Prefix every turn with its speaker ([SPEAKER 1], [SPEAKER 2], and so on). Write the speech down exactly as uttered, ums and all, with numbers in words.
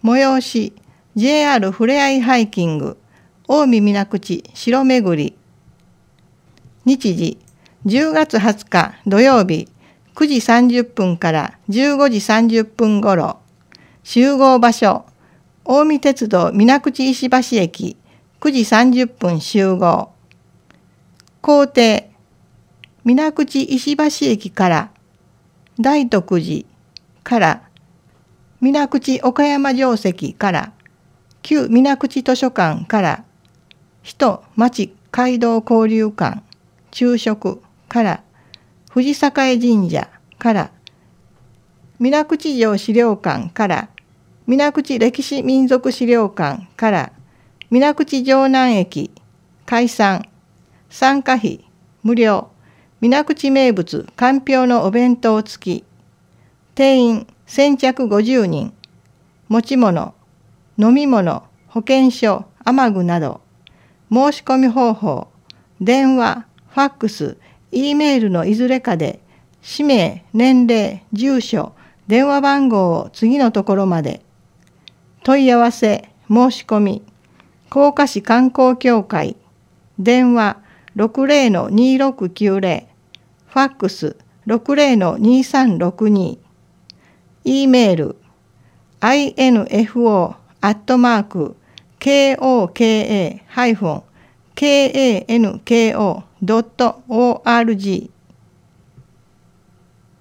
[SPEAKER 1] 催し ジェイアール ふれあいハイキング近江水口城巡り。日時じゅうがつはつか土曜日くじさんじゅっぷんからじゅうごじさんじゅっぷんごろ。集合場所近江鉄道水口石橋駅くじさんじゅっぷん集合。行程水口石橋駅から大徳寺から水口岡山城跡から旧水口図書館から人町街道交流館昼食から藤栄神社から水口城資料館から水口歴史民俗資料館から水口城南駅解散。参加費無料。水口名物かんぴょうのお弁当付き。定員先着ごじゅうにん。持ち物飲み物保険証雨具など。申し込み方法電話ファックス E メールのいずれかで氏名年齢住所電話番号を次のところまで。問い合わせ申し込み甲賀市観光協会電話 ろくぜろのにろくきゅうぜろ ファックス ろくぜろのにさんろくに E メール アイエヌエフオー アットマーク ケーオーケーエー ケーエーエヌケーオー ドットオーアールジー